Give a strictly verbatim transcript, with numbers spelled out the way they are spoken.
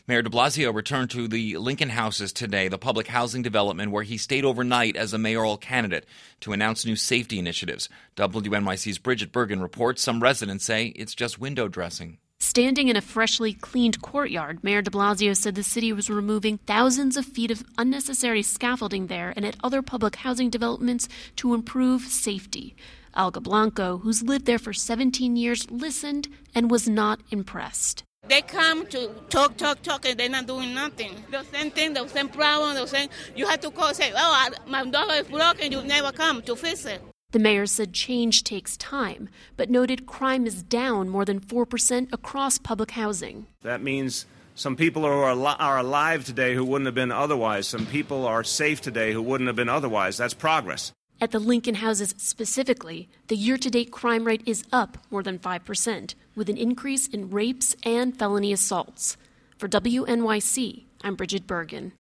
Mayor de Blasio returned to the Lincoln Houses today, the public housing development where he stayed overnight as a mayoral candidate, to announce new safety initiatives. W N Y C's Bridget Bergen reports some residents say it's just window dressing. Standing in a freshly cleaned courtyard, Mayor de Blasio said the city was removing thousands of feet of unnecessary scaffolding there and at other public housing developments to improve safety. Alga Blanco, who's lived there for seventeen years, listened and was not impressed. They come to talk, talk, talk, and they're not doing nothing. The same thing, the same problem, the same. You have to call and say, oh, my door is broken, you never come to fix it. The mayor said change takes time, but noted crime is down more than four percent across public housing. That means some people are, al- are alive today who wouldn't have been otherwise. Some people are safe today who wouldn't have been otherwise. That's progress. At the Lincoln Houses specifically, the year-to-date crime rate is up more than five percent, with an increase in rapes and felony assaults. For W N Y C, I'm Bridget Bergen.